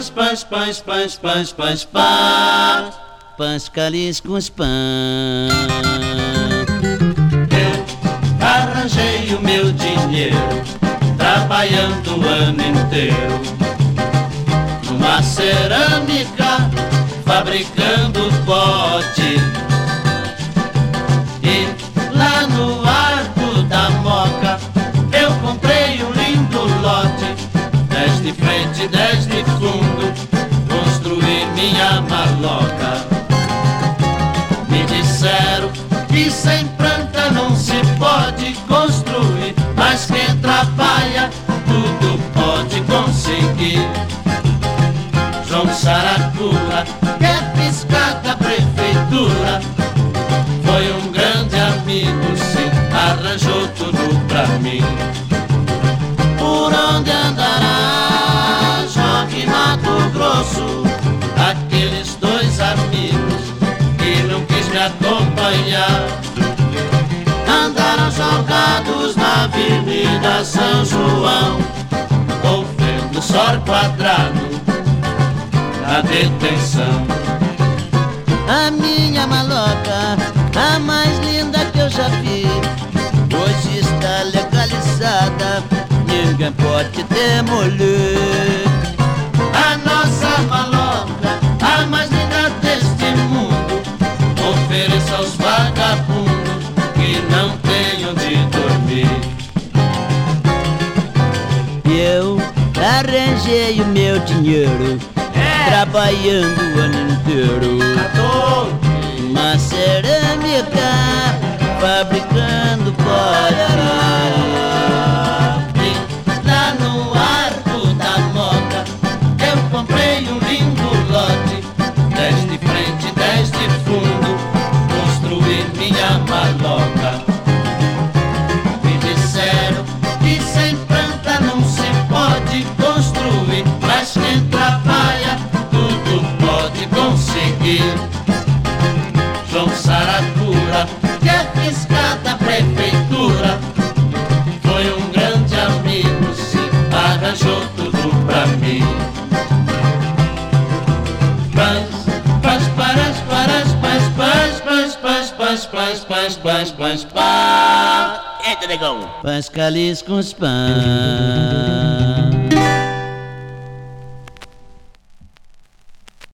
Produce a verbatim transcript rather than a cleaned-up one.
pães, pães, pães, pães, pães, pães, pães, pães caliscos, pães. Eu arranjei o meu dinheiro trabalhando o ano inteiro numa cerâmica, fabricando pote. E lá no Arco da Moca eu comprei um lindo lote, dez de frente, dez de fundo, construí minha maloca. Me disseram que sem planta não se pode construir, mas quem trabalha tudo pode conseguir. João Saracura, que é fiscal da prefeitura, foi um grande amigo, sim, arranjou tudo pra mim. Por onde andará Joaquim Mato Grosso, aqueles dois amigos que não quis me acompanhar? Andaram jogados na Avenida São João, ou vendo só quadrado na detenção. A minha maloca, a mais linda que eu já vi, hoje está legalizada, ninguém pode demolir. A nossa maloca, a mais linda deste mundo, ofereça aos vagabundos que não têm onde dormir. Eu arranjei o meu dinheiro trabalhando o ano inteiro uma cerâmica, fabricando pote. Lá no Arco da Moca eu comprei um lindo lote, dez de frente, dez de fundo, construí minha maloca. Me disseram que sem planta não se pode construir, mas quem trabalha pode conseguir. João Saracura, que é fiscal da prefeitura, foi um grande amigo, sim, arranjou tudo pra mim. Pães, pães, paras, paras, pães, pães, pães, pães, pães, pães, pães, pães, pães, pães. Eita, negão! Pães caliscos, pães.